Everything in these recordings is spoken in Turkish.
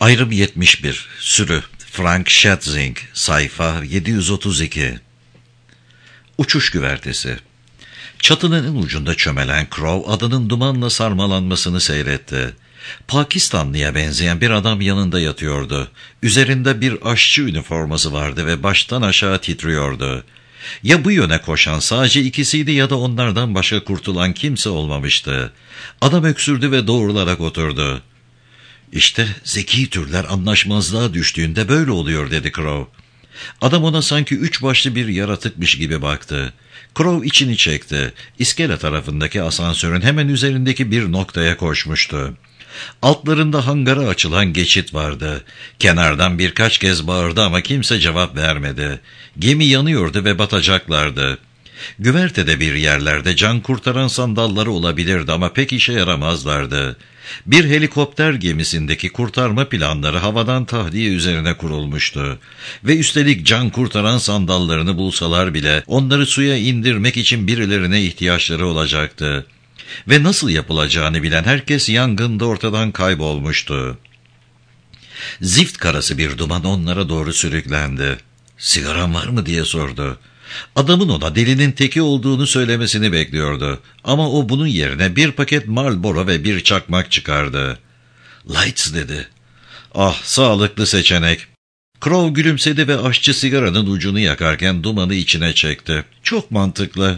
Ayrım 71. Sürü. Frank Schätzing. Sayfa 732. Uçuş güvertesi. Çatının en ucunda çömelen Crow adanın dumanla sarmalanmasını seyretti. Pakistanlıya benzeyen bir adam yanında yatıyordu. Üzerinde bir aşçı üniforması vardı ve baştan aşağı titriyordu. Ya bu yöne koşan sadece ikisiydi ya da onlardan başka kurtulan kimse olmamıştı. Adam öksürdü ve doğrularak oturdu. "İşte zeki türler anlaşmazlığa düştüğünde böyle oluyor," dedi Crow. Adam ona sanki üç başlı bir yaratıkmış gibi baktı. Crow içini çekti. İskele tarafındaki asansörün hemen üzerindeki bir noktaya koşmuştu. Altlarında hangara açılan geçit vardı. Kenardan birkaç kez bağırdı ama kimse cevap vermedi. Gemi yanıyordu ve batacaklardı. Güvertede bir yerlerde can kurtaran sandalları olabilirdi ama pek işe yaramazlardı. Bir helikopter gemisindeki kurtarma planları havadan tahliye üzerine kurulmuştu. Ve üstelik can kurtaran sandallarını bulsalar bile onları suya indirmek için birilerine ihtiyaçları olacaktı. Ve nasıl yapılacağını bilen herkes yangında ortadan kaybolmuştu. Zift karası bir duman onlara doğru sürüklendi. "Sigaran var mı?" diye sordu. Adamın ona delinin teki olduğunu söylemesini bekliyordu. Ama o bunun yerine bir paket Marlboro ve bir çakmak çıkardı. "Lights," dedi. "Ah, sağlıklı seçenek." Crow gülümsedi ve aşçı sigaranın ucunu yakarken dumanı içine çekti. "Çok mantıklı."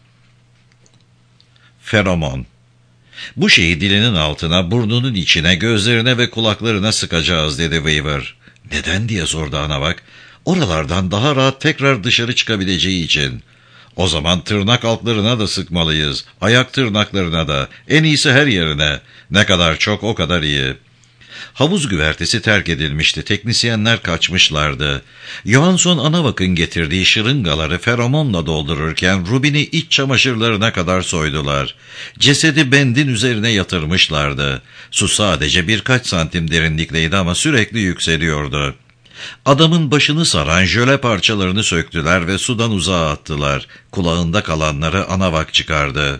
Feromon. "Bu şeyi dilinin altına, burnunun içine, gözlerine ve kulaklarına sıkacağız," dedi Weaver. "Neden?" diye sordu Anavak. "Oralardan daha rahat tekrar dışarı çıkabileceği için." "O zaman tırnak altlarına da sıkmalıyız. Ayak tırnaklarına da. En iyisi her yerine. Ne kadar çok o kadar iyi." Havuz güvertesi terk edilmişti. Teknisyenler kaçmışlardı. Johansson Anavak'ın getirdiği şırıngaları feromonla doldururken Rubin'i iç çamaşırlarına kadar soydular. Cesedi bendin üzerine yatırmışlardı. Su sadece birkaç santim derinlikteydi ama sürekli yükseliyordu. Adamın başını saran jöle parçalarını söktüler ve sudan uzağa attılar. Kulağında kalanları Anavak çıkardı.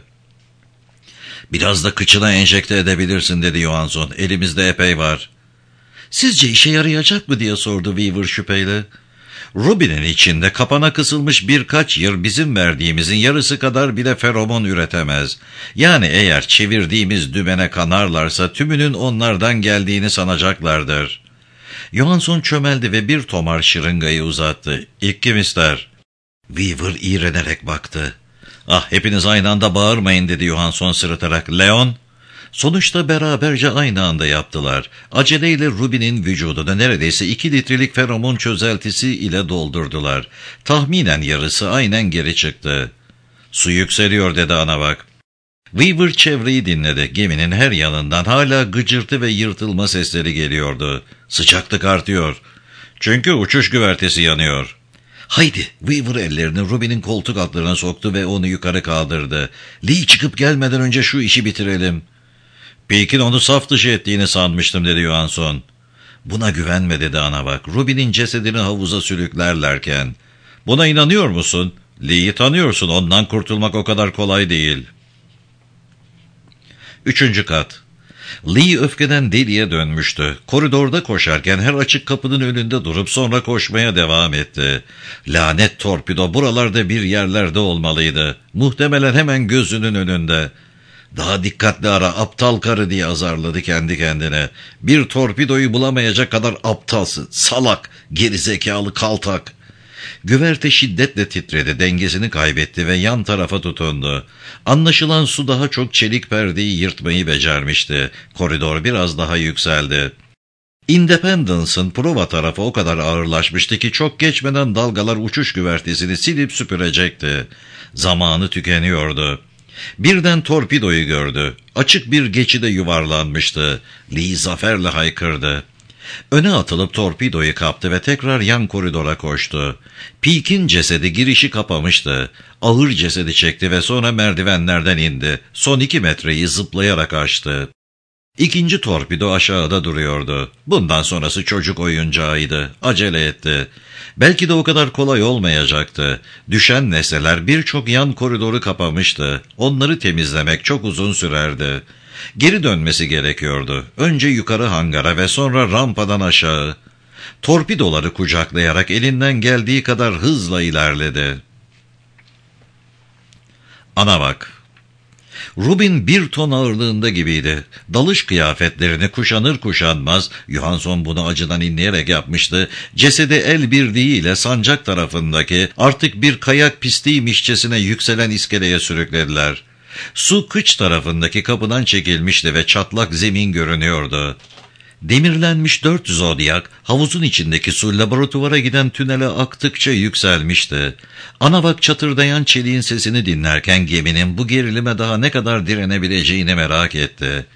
"Biraz da kıçına enjekte edebilirsin," dedi Johansson. "Elimizde epey var." "Sizce işe yarayacak mı?" diye sordu Weaver şüpheyle. "Rubin'in içinde kapana kısılmış birkaç yır bizim verdiğimizin yarısı kadar bile feromon üretemez. Yani eğer çevirdiğimiz dümene kanarlarsa tümünün onlardan geldiğini sanacaklardır." Johansson çömeldi ve bir tomar şırıngayı uzattı. "İlk kim ister?" Weaver iğrenerek baktı. "Ah, hepiniz aynı anda bağırmayın," dedi Johansson sırıtarak. "Leon?" Sonuçta beraberce aynı anda yaptılar. Aceleyle Rubin'in vücudunu neredeyse 2 litrelik feromon çözeltisi ile doldurdular. Tahminen yarısı aynen geri çıktı. "Su yükseliyor," dedi Anavak. Weaver çevreyi dinledi. Geminin her yanından hala gıcırtı ve yırtılma sesleri geliyordu. "Sıcaklık artıyor. Çünkü uçuş güvertesi yanıyor." "Haydi!" Weaver ellerini Rubin'in koltuk altlarına soktu ve onu yukarı kaldırdı. "Lee çıkıp gelmeden önce şu işi bitirelim." "Peake'in onu saf dışı ettiğini sanmıştım," dedi Johansson. "Buna güvenme," dedi Anavak. "Rubin'in cesedini havuza sürüklerlerken." "Buna inanıyor musun? Lee'yi tanıyorsun. Ondan kurtulmak o kadar kolay değil." 3. kat. Lee öfkeden deliye dönmüştü. Koridorda koşarken her açık kapının önünde durup sonra koşmaya devam etti. Lanet torpido buralarda bir yerlerde olmalıydı. Muhtemelen hemen gözünün önünde. "Daha dikkatli ara aptal karı," diye azarladı kendi kendine. "Bir torpidoyu bulamayacak kadar aptalsın. Salak, gerizekalı kaltak." Güverte şiddetle titredi, dengesini kaybetti ve yan tarafa tutundu. Anlaşılan su daha çok çelik perdeyi yırtmayı becermişti. Koridor biraz daha yükseldi. Independence'ın prova tarafı o kadar ağırlaşmıştı ki çok geçmeden dalgalar uçuş güvertesini silip süpürecekti. Zamanı tükeniyordu. Birden torpidoyu gördü. Açık bir geçide yuvarlanmıştı. Lee zaferle haykırdı. Öne atılıp torpidoyu kaptı ve tekrar yan koridora koştu. Peake'in cesedi girişi kapamıştı. Ağır cesedi çekti ve sonra merdivenlerden indi. Son 2 metreyi zıplayarak aştı. İkinci torpido aşağıda duruyordu. Bundan sonrası çocuk oyuncağıydı. Acele etti. Belki de o kadar kolay olmayacaktı. Düşen nesneler birçok yan koridoru kapamıştı. Onları temizlemek çok uzun sürerdi. Geri dönmesi gerekiyordu. Önce yukarı hangara ve sonra rampadan aşağı. Torpidoları kucaklayarak elinden geldiği kadar hızla ilerledi. Ana bak. Rubin 1 ton ağırlığında gibiydi. Dalış kıyafetlerini kuşanır kuşanmaz, Johansson bunu acıdan inleyerek yapmıştı, cesedi el birliğiyle sancak tarafındaki artık bir kayak pistiymişçesine yükselen iskeleye sürüklediler. Su kıç tarafındaki kapıdan çekilmişti ve çatlak zemin görünüyordu. Demirlenmiş 4 zodyak, havuzun içindeki su laboratuvara giden tünele aktıkça yükselmişti. Anavak çatırdayan çeliğin sesini dinlerken geminin bu gerilime daha ne kadar direnebileceğini merak etti.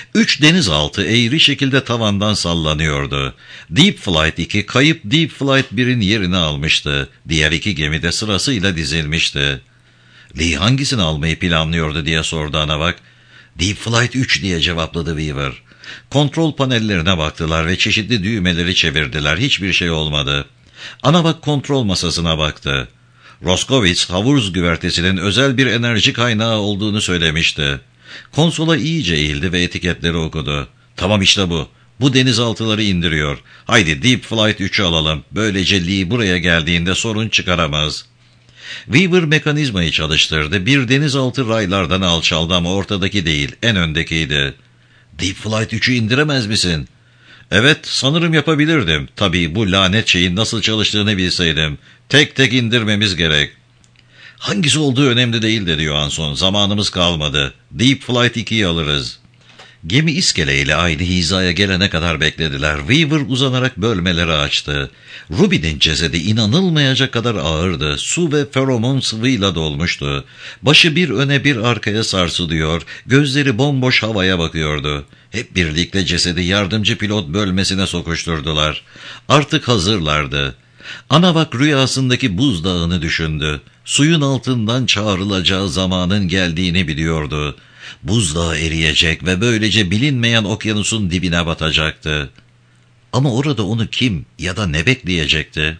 3 denizaltı eğri şekilde tavandan sallanıyordu. Deep Flight 2 kayıp Deep Flight 1'in yerini almıştı. Diğer 2 gemi de sırasıyla dizilmişti. Lee hangisini almayı planlıyordu diye sordu Anavak. Deep Flight 3 diye cevapladı Weaver. Kontrol panellerine baktılar ve çeşitli düğmeleri çevirdiler. Hiçbir şey olmadı. Anavak kontrol masasına baktı. Roskovitz, havuz güvertesinin özel bir enerji kaynağı olduğunu söylemişti. Konsola iyice eğildi ve etiketleri okudu. Tamam işte bu. Bu denizaltıları indiriyor. Haydi Deep Flight 3'ü alalım. Böylece Lee buraya geldiğinde sorun çıkaramaz. Weaver mekanizmayı çalıştırdı. Bir denizaltı raylardan alçaldı ama ortadaki değil, en öndekiydi. Deep Flight 3'ü indiremez misin? Evet, sanırım yapabilirdim. Tabii bu lanet şeyin nasıl çalıştığını bilseydim. Tek tek indirmemiz gerek. Hangisi olduğu önemli değil dedi Johansson. Zamanımız kalmadı. Deep Flight 2'yi alırız. Gemi iskeleyle aynı hizaya gelene kadar beklediler. Weaver uzanarak bölmeleri açtı. Ruby'nin cesedi inanılmayacak kadar ağırdı. Su ve feromon sıvıyla dolmuştu. Başı bir öne bir arkaya sarsılıyor, gözleri bomboş havaya bakıyordu. Hep birlikte cesedi yardımcı pilot bölmesine sokuşturdular. Artık hazırlardı. Anavak rüyasındaki buzdağını düşündü. Suyun altından çağrılacağı zamanın geldiğini biliyordu. Buzdağı eriyecek ve böylece bilinmeyen okyanusun dibine batacaktı. Ama orada onu kim ya da ne bekleyecekti?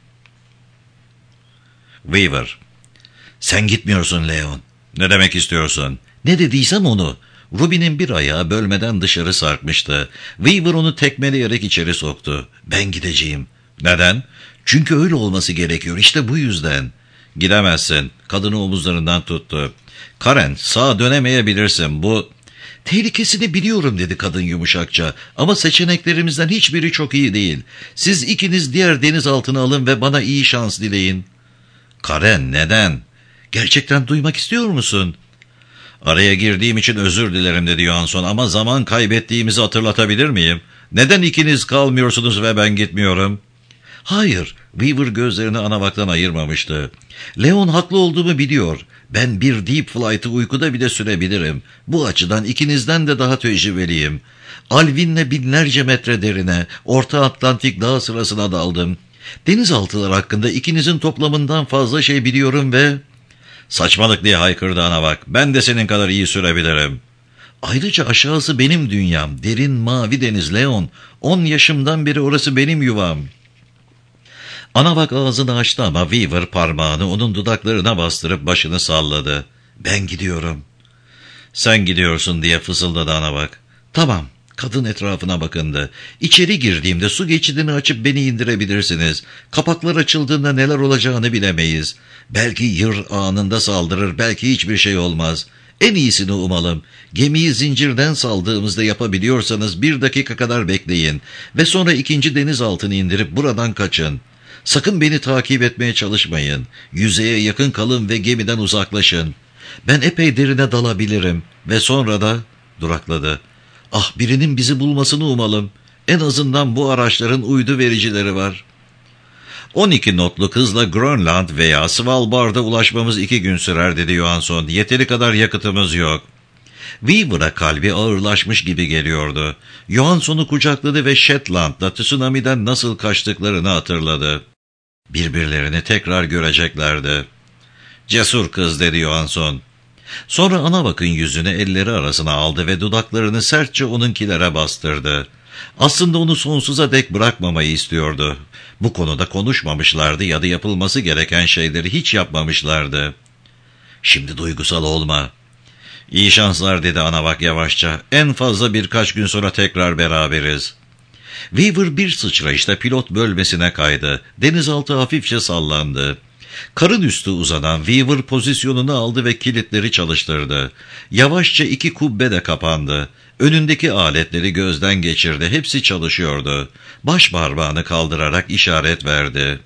Weaver, sen gitmiyorsun Leon. Ne demek istiyorsun? Ne dediysem onu. Ruby'nin bir ayağı bölmeden dışarı sarkmıştı. Weaver onu tekmeleyerek içeri soktu. Ben gideceğim. Neden? Çünkü öyle olması gerekiyor. İşte bu yüzden. Gidemezsin. Kadını omuzlarından tuttu. Karen, sağa dönemeyebilirsin. Bu tehlikesini biliyorum dedi kadın yumuşakça. Ama seçeneklerimizden hiçbiri çok iyi değil. Siz ikiniz diğer denizaltını alın ve bana iyi şans dileyin. Karen, neden? Gerçekten duymak istiyor musun? Araya girdiğim için özür dilerim dedi Johansson ama zaman kaybettiğimizi hatırlatabilir miyim? Neden ikiniz kalmıyorsunuz ve ben gitmiyorum? Hayır, Weaver gözlerini Anavak'tan ayırmamıştı. Leon haklı olduğumu biliyor. Ben bir Deep Flight'ı uykuda bile sürebilirim. Bu açıdan ikinizden de daha tecrübeliyim. Alvin'le binlerce metre derine, Orta Atlantik dağ sırasına daldım. Denizaltılar hakkında ikinizin toplamından fazla şey biliyorum ve... Saçmalık diye haykırdı Anavak. Ben de senin kadar iyi sürebilirim. Ayrıca aşağısı benim dünyam. Derin mavi deniz Leon. 10 yaşımdan beri orası benim yuvam. Anavak ağzını açtı ama Weaver parmağını onun dudaklarına bastırıp başını salladı. Ben gidiyorum. Sen gidiyorsun diye fısıldadı Anavak. Tamam. Kadın etrafına bakındı. İçeri girdiğimde su geçidini açıp beni indirebilirsiniz. Kapaklar açıldığında neler olacağını bilemeyiz. Belki yır anında saldırır, belki hiçbir şey olmaz. En iyisini umalım. Gemiyi zincirden saldığımızda yapabiliyorsanız 1 dakika kadar bekleyin. Ve sonra 2. denizaltını indirip buradan kaçın. Sakın beni takip etmeye çalışmayın. Yüzeye yakın kalın ve gemiden uzaklaşın. Ben epey derine dalabilirim. Ve sonra da durakladı. Ah, birinin bizi bulmasını umalım. En azından bu araçların uydu vericileri var. 12 notluk hızla Grönland veya Svalbard'a ulaşmamız 2 gün sürer dedi Johansson. Yeteri kadar yakıtımız yok. Weaver'a kalbi ağırlaşmış gibi geliyordu. Johansson'u kucakladı ve Shetland'da tsunami'den nasıl kaçtıklarını hatırladı. Birbirlerini tekrar göreceklerdi. Cesur kız dedi Johansson. Sonra Anavak'ın yüzünü elleri arasına aldı ve dudaklarını sertçe onunkilere bastırdı. Aslında onu sonsuza dek bırakmamayı istiyordu. Bu konuda konuşmamışlardı ya da yapılması gereken şeyleri hiç yapmamışlardı. Şimdi duygusal olma. İyi şanslar dedi Anavak yavaşça. En fazla birkaç gün sonra tekrar beraberiz. Weaver bir sıçrayışta pilot bölmesine kaydı. Denizaltı hafifçe sallandı. Karın üstü uzanan Weaver pozisyonunu aldı ve kilitleri çalıştırdı. Yavaşça 2 kubbe de kapandı. Önündeki aletleri gözden geçirdi. Hepsi çalışıyordu. Baş parmağını kaldırarak işaret verdi.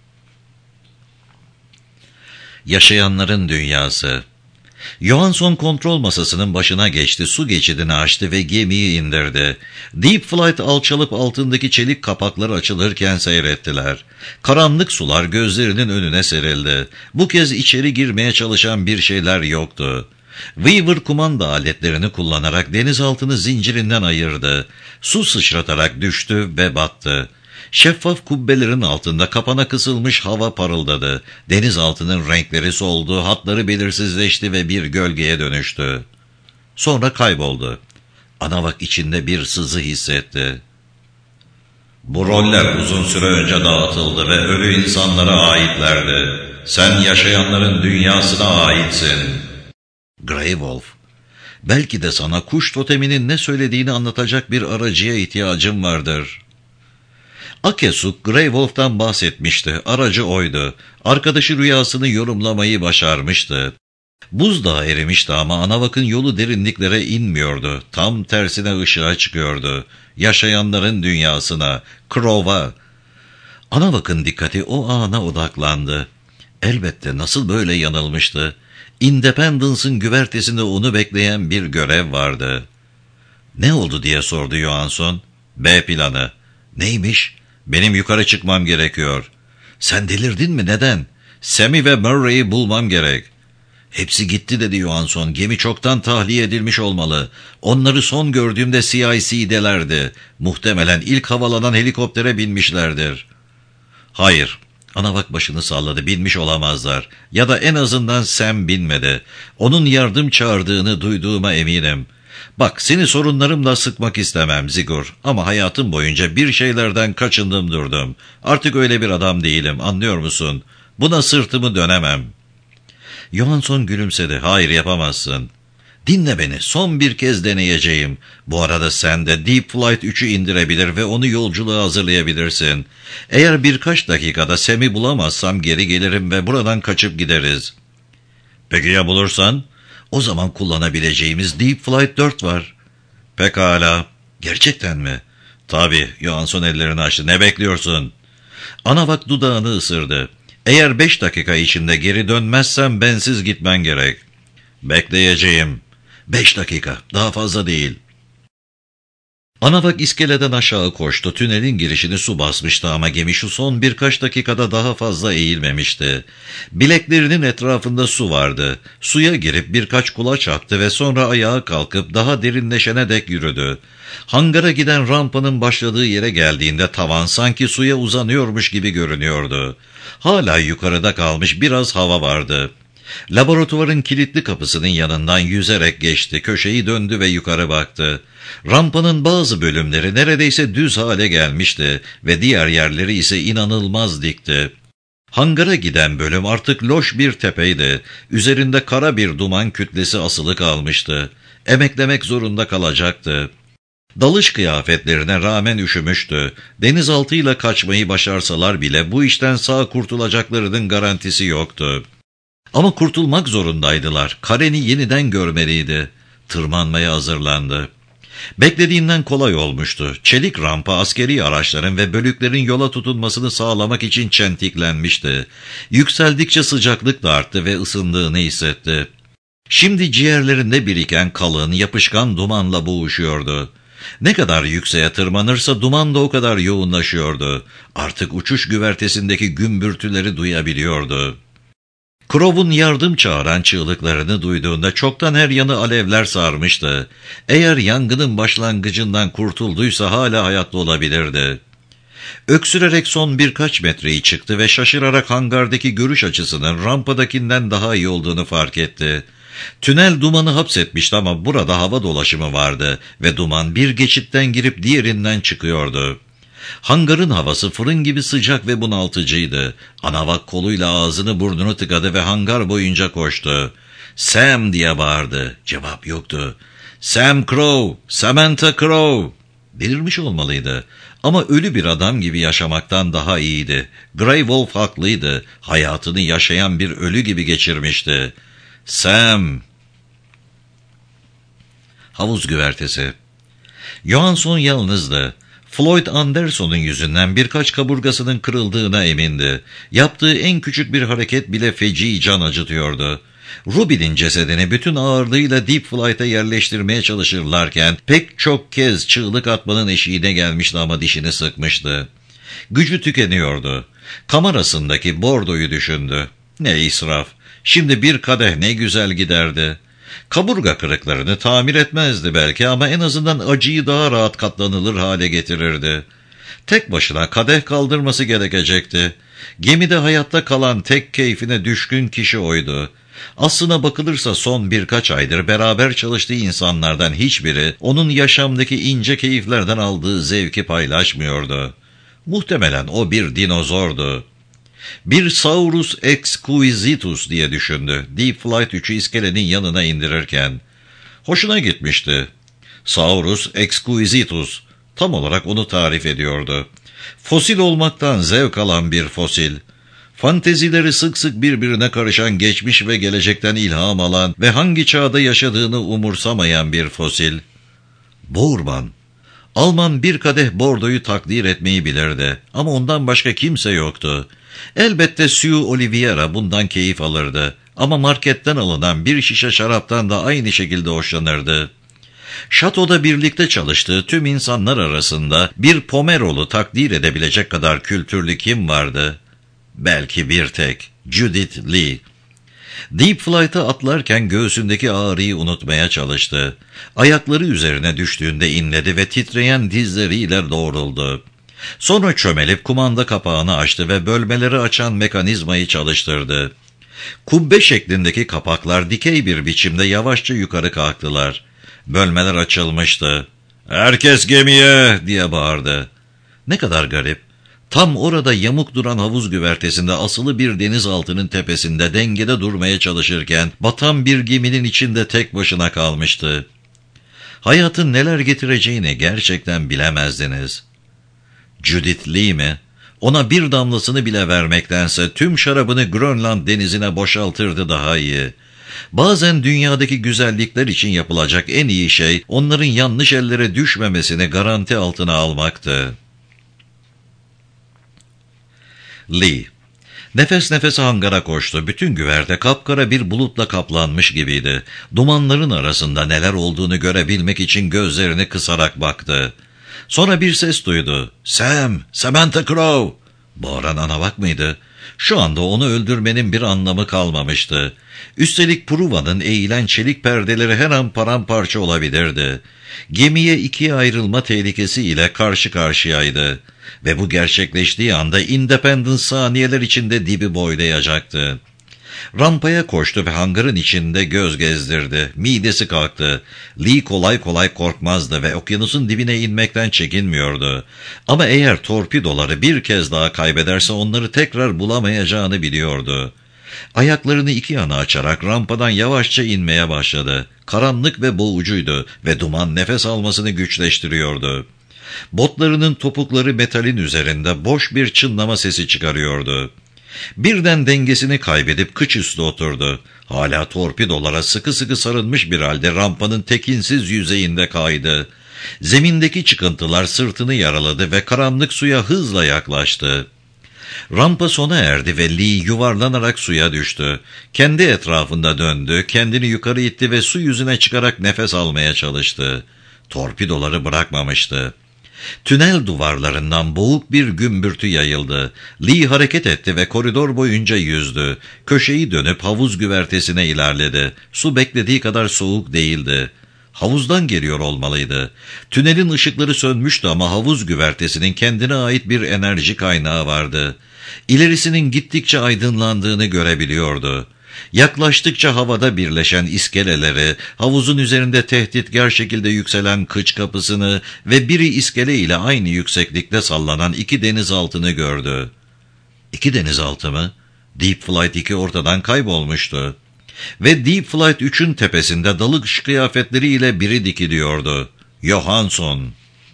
Yaşayanların dünyası. Johansson kontrol masasının başına geçti, su geçidini açtı ve gemiyi indirdi. Deep Flight alçalıp altındaki çelik kapakları açılırken seyrettiler. Karanlık sular gözlerinin önüne serildi. Bu kez içeri girmeye çalışan bir şeyler yoktu. Weaver kumanda aletlerini kullanarak denizaltını zincirinden ayırdı. Su sıçratarak düştü ve battı. Şeffaf kubbelerin altında kapana kısılmış hava parıldadı. Denizaltının renkleri soldu, hatları belirsizleşti ve bir gölgeye dönüştü. Sonra kayboldu. Anavak içinde bir sızı hissetti. Bu roller uzun süre önce dağıtıldı ve ölü insanlara aitlerdi. Sen yaşayanların dünyasına aitsin. Grey Wolf, belki de sana kuş toteminin ne söylediğini anlatacak bir aracıya ihtiyacım vardır. Akesuk, Grey Wolf'tan bahsetmişti. Aracı oydu. Arkadaşı rüyasını yorumlamayı başarmıştı. Buzdağı erimişti ama Anavak'ın yolu derinliklere inmiyordu. Tam tersine ışığa çıkıyordu. Yaşayanların dünyasına, Crow'a. Anavak'ın dikkati o ana odaklandı. Elbette nasıl böyle yanılmıştı. Independence'ın güvertesinde onu bekleyen bir görev vardı. Ne oldu diye sordu Johansson. B planı. Neymiş? Benim yukarı çıkmam gerekiyor. Sen delirdin mi? Neden? Sammy ve Murray'i bulmam gerek. Hepsi gitti dedi Johansson. Gemi çoktan tahliye edilmiş olmalı. Onları son gördüğümde CIC'delerdi. Muhtemelen ilk havalanan helikoptere binmişlerdir. Hayır. Anavak başını salladı. Binmiş olamazlar. Ya da en azından Sam binmedi. Onun yardım çağırdığını duyduğuma eminim. Bak, seni sorunlarımla sıkmak istemem Zigor, ama hayatım boyunca bir şeylerden kaçındım durdum. Artık öyle bir adam değilim, anlıyor musun? Buna sırtımı dönemem. Johansson gülümsedi. Hayır, yapamazsın. Dinle beni, son bir kez deneyeceğim. Bu arada sen de Deep Flight 3'ü indirebilir ve onu yolculuğa hazırlayabilirsin. Eğer birkaç dakikada Sam'i bulamazsam geri gelirim ve buradan kaçıp gideriz. Peki ya bulursan? O zaman kullanabileceğimiz Deep Flight 4 var. Pekala. Gerçekten mi? Tabii. Johansson ellerini açtı. Ne bekliyorsun? Anavak dudağını ısırdı. Eğer 5 dakika içinde geri dönmezsem bensiz gitmen gerek. Bekleyeceğim. 5 dakika. Daha fazla değil. Anavak iskeleden aşağı koştu. Tünelin girişini su basmıştı ama gemi şu son birkaç dakikada daha fazla eğilmemişti. Bileklerinin etrafında su vardı. Suya girip birkaç kulaç attı ve sonra ayağa kalkıp daha derinleşene dek yürüdü. Hangara giden rampanın başladığı yere geldiğinde tavan sanki suya uzanıyormuş gibi görünüyordu. Hala yukarıda kalmış biraz hava vardı. Laboratuvarın kilitli kapısının yanından yüzerek geçti, köşeyi döndü ve yukarı baktı. Rampanın bazı bölümleri neredeyse düz hale gelmişti ve diğer yerleri ise inanılmaz dikti. Hangara giden bölüm artık loş bir tepeydi. Üzerinde kara bir duman kütlesi asılı kalmıştı. Emeklemek zorunda kalacaktı. Dalış kıyafetlerine rağmen üşümüştü. Denizaltıyla kaçmayı başarsalar bile bu işten sağ kurtulacaklarının garantisi yoktu. Ama kurtulmak zorundaydılar. Karen'i yeniden görmeliydi. Tırmanmaya hazırlandı. Beklediğinden kolay olmuştu. Çelik rampa askeri araçların ve bölüklerin yola tutunmasını sağlamak için çentiklenmişti. Yükseldikçe sıcaklık da arttı ve ısındığını hissetti. Şimdi ciğerlerinde biriken kalın, yapışkan dumanla boğuşuyordu. Ne kadar yükseğe tırmanırsa duman da o kadar yoğunlaşıyordu. Artık uçuş güvertesindeki gümbürtüleri duyabiliyordu. Crow'un yardım çağıran çığlıklarını duyduğunda çoktan her yanı alevler sarmıştı. Eğer yangının başlangıcından kurtulduysa hala hayatta olabilirdi. Öksürerek son birkaç metreyi çıktı ve şaşırarak hangardaki görüş açısının rampadakinden daha iyi olduğunu fark etti. Tünel dumanı hapsetmişti ama burada hava dolaşımı vardı ve duman bir geçitten girip diğerinden çıkıyordu. Hangarın havası fırın gibi sıcak ve bunaltıcıydı. Anavak koluyla ağzını burnunu tıkadı ve hangar boyunca koştu. "Sam!" diye bağırdı. Cevap yoktu. "Sam Crow! Samantha Crow!" Delirmiş olmalıydı. Ama ölü bir adam gibi yaşamaktan daha iyiydi. Grey Wolf haklıydı. Hayatını yaşayan bir ölü gibi geçirmişti. "Sam!" Havuz güvertesi. Johansson yalnızdı. Floyd Anderson'un yüzünden birkaç kaburgasının kırıldığına emindi. Yaptığı en küçük bir hareket bile feci can acıtıyordu. Ruby'nin cesedini bütün ağırlığıyla Deep Flight'a yerleştirmeye çalışırlarken pek çok kez çığlık atmanın eşiğine gelmişti ama dişini sıkmıştı. Gücü tükeniyordu. Kamerasındaki bordoyu düşündü. Ne israf! Şimdi bir kadeh ne güzel giderdi. Kaburga kırıklarını tamir etmezdi belki ama en azından acıyı daha rahat katlanılır hale getirirdi. Tek başına kadeh kaldırması gerekecekti. Gemide hayatta kalan tek keyfine düşkün kişi oydu. Aslına bakılırsa son birkaç aydır beraber çalıştığı insanlardan hiçbiri onun yaşamdaki ince keyiflerden aldığı zevki paylaşmıyordu. Muhtemelen o bir dinozordu. Bir Saurus exquisitus diye düşündü Deep Flight 3'ü iskelenin yanına indirirken. Hoşuna gitmişti. Saurus exquisitus tam olarak onu tarif ediyordu. Fosil olmaktan zevk alan bir fosil. Fantezileri sık sık birbirine karışan, geçmiş ve gelecekten ilham alan ve hangi çağda yaşadığını umursamayan bir fosil. Boorman. Alman bir kadeh bordoyu takdir etmeyi bilirdi ama ondan başka kimse yoktu. Elbette Sue Oliveira bundan keyif alırdı ama marketten alınan bir şişe şaraptan da aynı şekilde hoşlanırdı. Şatoda birlikte çalıştığı tüm insanlar arasında bir Pomerol'u takdir edebilecek kadar kültürlü kim vardı? Belki bir tek, Judith Lee. Deep Flight'a atlarken göğsündeki ağrıyı unutmaya çalıştı. Ayakları üzerine düştüğünde inledi ve titreyen dizleriyle doğruldu. Sonra çömelip kumanda kapağını açtı ve bölmeleri açan mekanizmayı çalıştırdı. Kubbe şeklindeki kapaklar dikey bir biçimde yavaşça yukarı kalktılar. Bölmeler açılmıştı. "Herkes gemiye!" diye bağırdı. Ne kadar garip. Tam orada yamuk duran havuz güvertesinde asılı bir denizaltının tepesinde dengede durmaya çalışırken batan bir geminin içinde tek başına kalmıştı. Hayatın neler getireceğini gerçekten bilemezdiniz. Judith Lee mi? Ona bir damlasını bile vermektense tüm şarabını Grönland denizine boşaltırdı daha iyi. Bazen dünyadaki güzellikler için yapılacak en iyi şey onların yanlış ellere düşmemesini garanti altına almaktı. Lee. Nefes nefese hangara koştu. Bütün güverte kapkara bir bulutla kaplanmış gibiydi. Dumanların arasında neler olduğunu görebilmek için gözlerini kısarak baktı. Sonra bir ses duydu. "Sam! Samantha Crow!" Bağıran Anavak mıydı? Şu anda onu öldürmenin bir anlamı kalmamıştı. Üstelik Pruva'nın eğilen çelik perdeleri her an paramparça olabilirdi. Gemiye ikiye ayrılma tehlikesiyle karşı karşıyaydı. Ve bu gerçekleştiği anda Independence saniyeler içinde dibi boylayacaktı. Rampaya koştu ve hangarın içinde göz gezdirdi. Midesi kalktı. Lee kolay kolay korkmazdı ve okyanusun dibine inmekten çekinmiyordu. Ama eğer torpidoları bir kez daha kaybederse onları tekrar bulamayacağını biliyordu. Ayaklarını iki yana açarak rampadan yavaşça inmeye başladı. Karanlık ve boğucuydu ve duman nefes almasını güçleştiriyordu. Botlarının topukları metalin üzerinde boş bir çınlama sesi çıkarıyordu. Birden dengesini kaybedip kıç üstü oturdu. Hala torpidolara sıkı sıkı sarılmış bir halde rampanın tekinsiz yüzeyinde kaydı. Zemindeki çıkıntılar sırtını yaraladı ve karanlık suya hızla yaklaştı. Rampa sona erdi ve Lee yuvarlanarak suya düştü. Kendi etrafında döndü, kendini yukarı itti ve su yüzüne çıkarak nefes almaya çalıştı. Torpidoları bırakmamıştı. Tünel duvarlarından boğuk bir gümbürtü yayıldı. Lee hareket etti ve koridor boyunca yüzdü. Köşeyi dönüp havuz güvertesine ilerledi. Su beklediği kadar soğuk değildi. Havuzdan geliyor olmalıydı. Tünelin ışıkları sönmüştü ama havuz güvertesinin kendine ait bir enerji kaynağı vardı. İlerisinin gittikçe aydınlandığını görebiliyordu. Yaklaştıkça havada birleşen iskeleleri, havuzun üzerinde tehditkar şekilde yükselen kıç kapısını ve biri iskele ile aynı yükseklikte sallanan iki denizaltını gördü. İki denizaltı mı? Deep Flight 2 ortadan kaybolmuştu. Ve Deep Flight 3'ün tepesinde dalış kıyafetleriyle biri dikiliyordu. Johansson.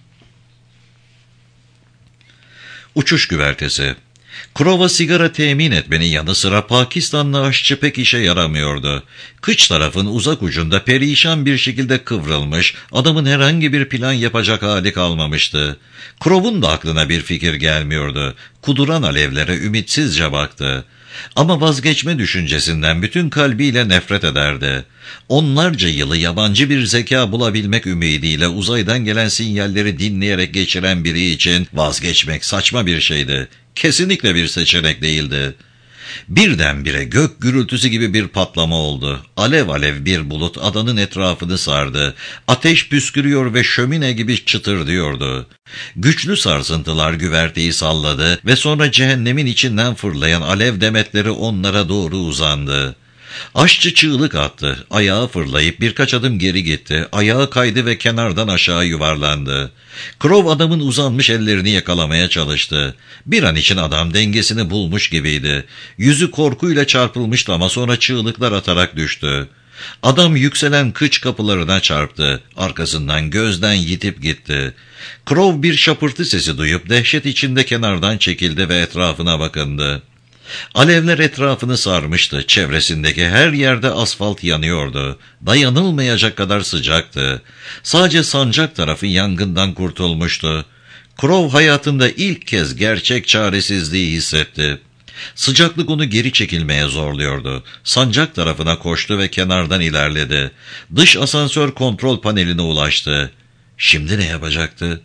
Uçuş güvertesi. Crow'a sigara temin etmenin yanı sıra Pakistanlı aşçı pek işe yaramıyordu. Kıç tarafın uzak ucunda perişan bir şekilde kıvrılmış, adamın herhangi bir plan yapacak hali kalmamıştı. Crow'un da aklına bir fikir gelmiyordu. Kuduran alevlere ümitsizce baktı. Ama vazgeçme düşüncesinden bütün kalbiyle nefret ederdi. Onlarca yılı yabancı bir zeka bulabilmek ümidiyle uzaydan gelen sinyalleri dinleyerek geçiren biri için vazgeçmek saçma bir şeydi. Kesinlikle bir seçenek değildi. Birdenbire gök gürültüsü gibi bir patlama oldu. Alev alev bir bulut adanın etrafını sardı. Ateş püskürüyor ve şömine gibi çıtırdıyordu. Güçlü sarsıntılar güverteyi salladı ve sonra cehennemin içinden fırlayan alev demetleri onlara doğru uzandı. Aşçı çığlık attı. Ayağı fırlayıp birkaç adım geri gitti. Ayağı kaydı ve kenardan aşağı yuvarlandı. Crow adamın uzanmış ellerini yakalamaya çalıştı. Bir an için adam dengesini bulmuş gibiydi. Yüzü korkuyla çarpılmıştı ama sonra çığlıklar atarak düştü. Adam yükselen kıç kapılarına çarptı. Arkasından gözden yitip gitti. Crow bir şapırtı sesi duyup dehşet içinde kenardan çekildi ve etrafına bakındı. Alevler etrafını sarmıştı. Çevresindeki her yerde asfalt yanıyordu. Dayanılmayacak kadar sıcaktı. Sadece sancak tarafı yangından kurtulmuştu. Crow hayatında ilk kez gerçek çaresizliği hissetti. Sıcaklık onu geri çekilmeye zorluyordu. Sancak tarafına koştu ve kenardan ilerledi. Dış asansör kontrol paneline ulaştı. Şimdi ne yapacaktı?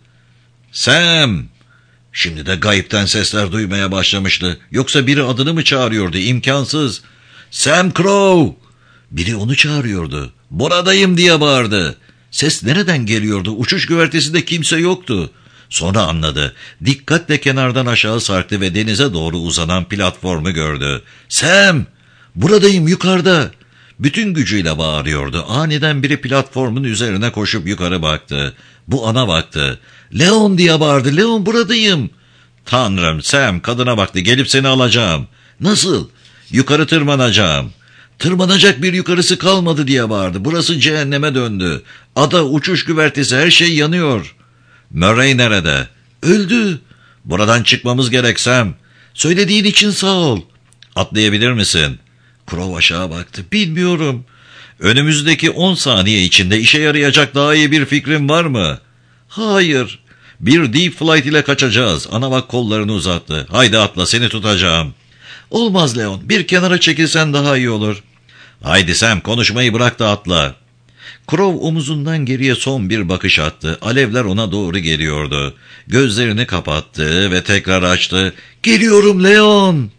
Sam! Şimdi de gayipten sesler duymaya başlamıştı. Yoksa biri adını mı çağırıyordu? İmkansız. Sam Crow! Biri onu çağırıyordu. Buradayım diye bağırdı. Ses nereden geliyordu? Uçuş güvertesinde kimse yoktu. Sonra anladı. Dikkatle kenardan aşağı sarktı ve denize doğru uzanan platformu gördü. Sam! Buradayım, yukarıda. Bütün gücüyle bağırıyordu. Aniden biri platformun üzerine koşup yukarı baktı. Bu ana baktı. Leon diye bağırdı. Leon, buradayım. Tanrım, Sam kadına baktı. Gelip seni alacağım. Nasıl? Yukarı tırmanacağım. Tırmanacak bir yukarısı kalmadı diye bağırdı. Burası cehenneme döndü. Ada, uçuş güvertesi, her şey yanıyor. Murray nerede? Öldü. Buradan çıkmamız gerek Sam. Söylediğin için sağ ol. Atlayabilir misin? Crow aşağı baktı. Bilmiyorum. Önümüzdeki 10 saniye içinde işe yarayacak daha iyi bir fikrin var mı? Hayır. Bir Deep Flight ile kaçacağız. Ana bak kollarını uzattı. Haydi atla, seni tutacağım. Olmaz Leon. Bir kenara çekilsen daha iyi olur. Haydi Sam, konuşmayı bırak da atla. Crow omuzundan geriye son bir bakış attı. Alevler ona doğru geliyordu. Gözlerini kapattı ve tekrar açtı. Geliyorum Leon.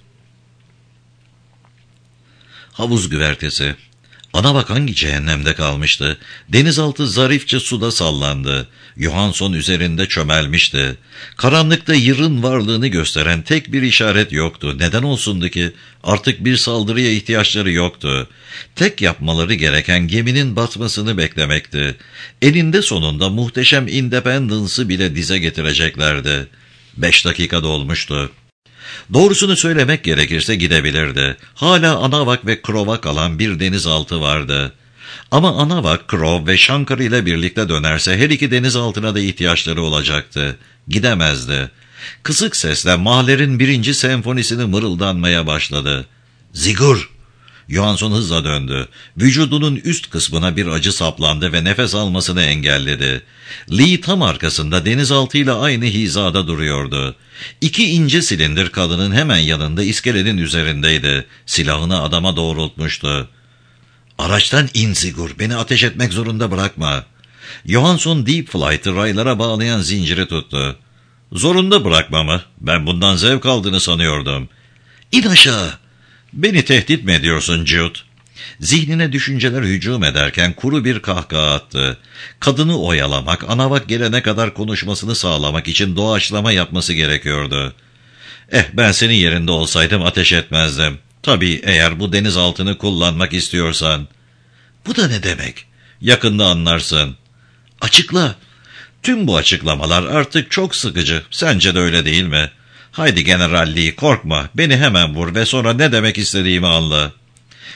Havuz güvertesi. Ana bak hangi cehennemde kalmıştı. Denizaltı zarifçe suda sallandı. Johansson üzerinde çömelmişti. Karanlıkta yırın varlığını gösteren tek bir işaret yoktu. Neden olsundu ki? Artık bir saldırıya ihtiyaçları yoktu. Tek yapmaları gereken geminin batmasını beklemekti. Eninde sonunda muhteşem Independence'ı bile dize getireceklerdi. 5 dakika dolmuştu. Doğrusunu söylemek gerekirse gidebilirdi. Hala Anavak ve Crow'a kalan bir denizaltı vardı. Ama Anavak, Crow ve Shankar ile birlikte dönerse her iki denizaltına da ihtiyaçları olacaktı. Gidemezdi. Kısık sesle Mahler'in 1. senfonisini mırıldanmaya başladı. Zigur! Johansson hızla döndü. Vücudunun üst kısmına bir acı saplandı ve nefes almasını engelledi. Lee tam arkasında denizaltıyla aynı hizada duruyordu. 2 ince silindir kadının hemen yanında iskelenin üzerindeydi. Silahını adama doğrultmuştu. Araçtan in Zigur, beni ateş etmek zorunda bırakma. Johansson Deep Flight'ı raylara bağlayan zinciri tuttu. Zorunda bırakma mı? Ben bundan zevk aldığını sanıyordum. İn aşağı. Beni tehdit mi ediyorsun Jude? Zihnine düşünceler hücum ederken kuru bir kahkaha attı. Kadını oyalamak, Anavak gelene kadar konuşmasını sağlamak için doğaçlama yapması gerekiyordu. Ben senin yerinde olsaydım ateş etmezdim. Tabii eğer bu denizaltını kullanmak istiyorsan. Bu da ne demek? Yakında anlarsın. Açıkla. Tüm bu açıklamalar artık çok sıkıcı. Sence de öyle değil mi? Haydi General Lee, korkma. Beni hemen vur ve sonra ne demek istediğimi anla.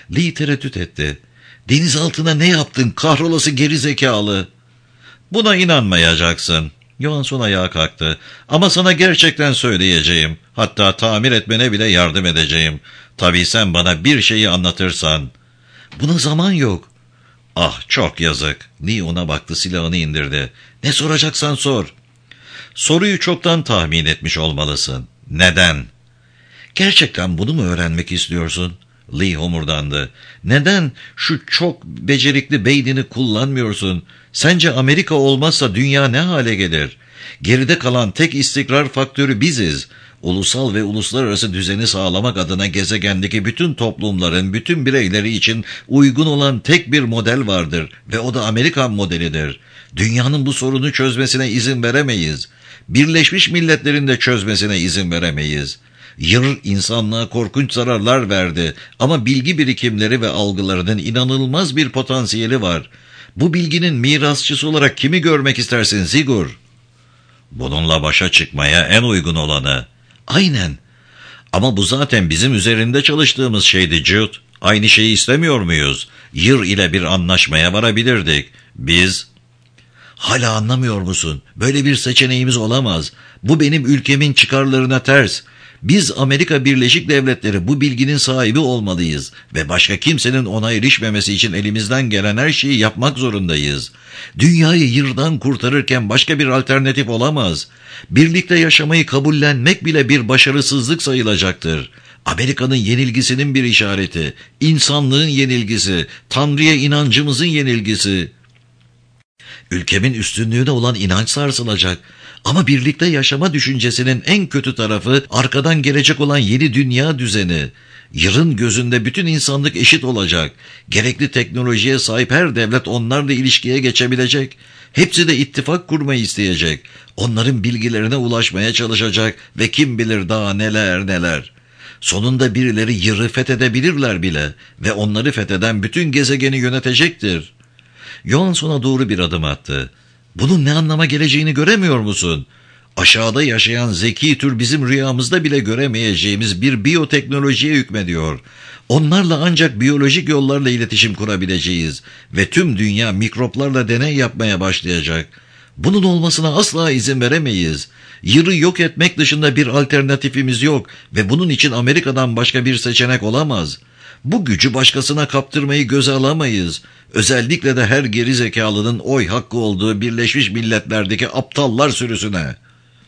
Lee tereddüt etti. Denizaltına ne yaptın kahrolası geri zekalı? Buna inanmayacaksın. Johansson ayağa kalktı. Ama sana gerçekten söyleyeceğim. Hatta tamir etmene bile yardım edeceğim. Tabii sen bana bir şeyi anlatırsan. Buna zaman yok. Ah çok yazık. Lee ona baktı, silahını indirdi. Ne soracaksan sor. Soruyu çoktan tahmin etmiş olmalısın. Neden? Gerçekten bunu mu öğrenmek istiyorsun? Lee homurdandı. Neden şu çok becerikli beynini kullanmıyorsun? Sence Amerika olmazsa dünya ne hale gelir? Geride kalan tek istikrar faktörü biziz. Ulusal ve uluslararası düzeni sağlamak adına gezegendeki bütün toplumların, bütün bireyleri için uygun olan tek bir model vardır ve o da Amerikan modelidir. Dünyanın bu sorunu çözmesine izin veremeyiz. Birleşmiş Milletler'in de çözmesine izin veremeyiz. Yır insanlığa korkunç zararlar verdi ama bilgi birikimleri ve algılarının inanılmaz bir potansiyeli var. Bu bilginin mirasçısı olarak kimi görmek istersin Zigur? Bununla başa çıkmaya en uygun olanı. Aynen. Ama bu zaten bizim üzerinde çalıştığımız şeydi Jude. Aynı şeyi istemiyor muyuz? Yır ile bir anlaşmaya varabilirdik. Biz... Hala anlamıyor musun? Böyle bir seçeneğimiz olamaz. Bu benim ülkemin çıkarlarına ters. Biz Amerika Birleşik Devletleri bu bilginin sahibi olmalıyız ve başka kimsenin ona erişmemesi için elimizden gelen her şeyi yapmak zorundayız. Dünyayı yırdan kurtarırken başka bir alternatif olamaz. Birlikte yaşamayı kabullenmek bile bir başarısızlık sayılacaktır. Amerika'nın yenilgisinin bir işareti, insanlığın yenilgisi, Tanrı'ya inancımızın yenilgisi. Ülkemin üstünlüğüne olan inanç sarsılacak. Ama birlikte yaşama düşüncesinin en kötü tarafı arkadan gelecek olan yeni dünya düzeni. Yırın gözünde bütün insanlık eşit olacak. Gerekli teknolojiye sahip her devlet onlarla ilişkiye geçebilecek. Hepsi de ittifak kurmayı isteyecek. Onların bilgilerine ulaşmaya çalışacak ve kim bilir daha neler neler. Sonunda birileri Yır'ı fethedebilirler bile ve onları fetheden bütün gezegeni yönetecektir. Johansson'a doğru bir adım attı. Bunun ne anlama geleceğini göremiyor musun? Aşağıda yaşayan zeki tür bizim rüyamızda bile göremeyeceğimiz bir biyoteknolojiye hükmediyor. Onlarla ancak biyolojik yollarla iletişim kurabileceğiz ve tüm dünya mikroplarla deney yapmaya başlayacak. Bunun olmasına asla izin veremeyiz. Yır'ı yok etmek dışında bir alternatifimiz yok ve bunun için Amerika'dan başka bir seçenek olamaz. Bu gücü başkasına kaptırmayı göze alamayız. Özellikle de her geri zekalının oy hakkı olduğu Birleşmiş Milletler'deki aptallar sürüsüne.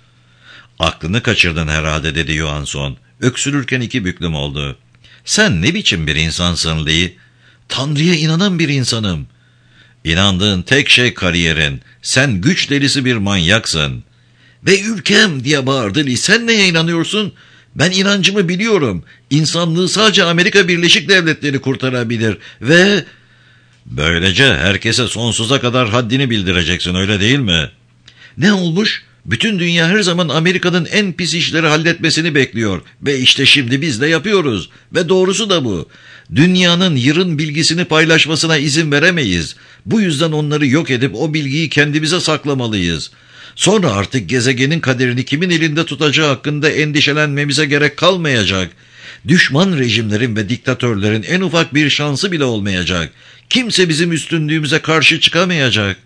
Aklını kaçırdın herhalde dedi Johansson. Öksürürken iki büklüm oldu. Sen ne biçim bir insansın Lee? Tanrı'ya inanan bir insanım. İnandığın tek şey kariyerin. Sen güç delisi bir manyaksın. Ve ülkem diye bağırdı Lee. Sen neye inanıyorsun? Ben inancımı biliyorum. İnsanlığı sadece Amerika Birleşik Devletleri kurtarabilir ve... Böylece herkese sonsuza kadar haddini bildireceksin, öyle değil mi? Ne olmuş? Bütün dünya her zaman Amerika'nın en pis işleri halletmesini bekliyor. Ve işte şimdi biz de yapıyoruz. Ve doğrusu da bu. Dünyanın Yır'ın bilgisini paylaşmasına izin veremeyiz. Bu yüzden onları yok edip o bilgiyi kendimize saklamalıyız. Sonra artık gezegenin kaderini kimin elinde tutacağı hakkında endişelenmemize gerek kalmayacak. Düşman rejimlerin ve diktatörlerin en ufak bir şansı bile olmayacak. Kimse bizim üstünlüğümüze karşı çıkamayacak.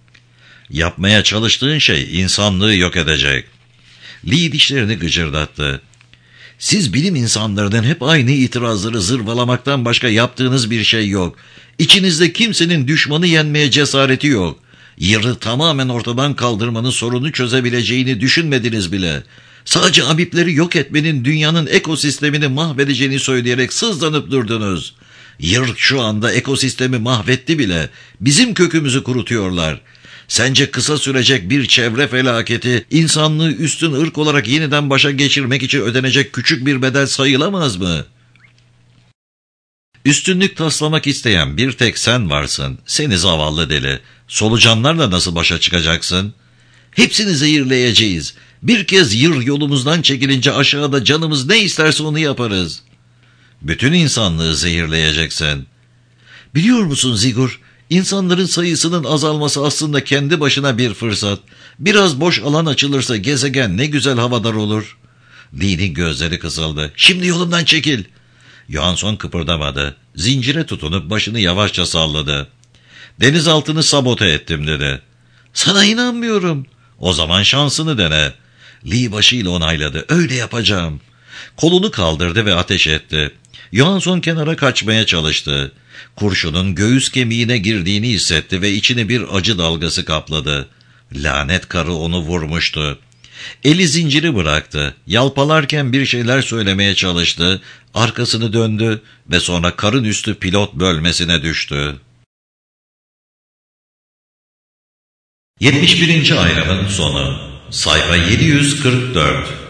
Yapmaya çalıştığın şey insanlığı yok edecek. Lee dişlerini gıcırdattı. Siz bilim insanlarının hep aynı itirazları zırvalamaktan başka yaptığınız bir şey yok. İçinizde kimsenin düşmanı yenmeye cesareti yok. Yır'ı tamamen ortadan kaldırmanın sorunu çözebileceğini düşünmediniz bile. Sadece amipleri yok etmenin dünyanın ekosistemini mahvedeceğini söyleyerek sızlanıp durdunuz. Yır şu anda ekosistemi mahvetti bile. Bizim kökümüzü kurutuyorlar. Sence kısa sürecek bir çevre felaketi insanlığı üstün ırk olarak yeniden başa geçirmek için ödenecek küçük bir bedel sayılamaz mı? Üstünlük taslamak isteyen bir tek sen varsın. Seni zavallı deli. Solucanlarla nasıl başa çıkacaksın? Hepsini zehirleyeceğiz. Bir kez Yır yolumuzdan çekilince aşağıda canımız ne isterse onu yaparız. Bütün insanlığı zehirleyeceksin. Biliyor musun Zigur? İnsanların sayısının azalması aslında kendi başına bir fırsat. Biraz boş alan açılırsa gezegen ne güzel havadar olur. Lee'nin gözleri kızıldı. Şimdi yolumdan çekil. Johansson kıpırdamadı. Zincire tutunup başını yavaşça salladı. Denizaltını sabote ettim dedi. Sana inanmıyorum. O zaman şansını dene. Lee başıyla onayladı. Öyle yapacağım. Kolunu kaldırdı ve ateş etti. Johansson kenara kaçmaya çalıştı. Kurşunun göğüs kemiğine girdiğini hissetti ve içini bir acı dalgası kapladı. Lanet karı onu vurmuştu. Eli zinciri bıraktı. Yalpalarken bir şeyler söylemeye çalıştı. Arkasını döndü ve sonra karın üstü pilot bölmesine düştü. 71. ayranın sonu. Sayfa 744.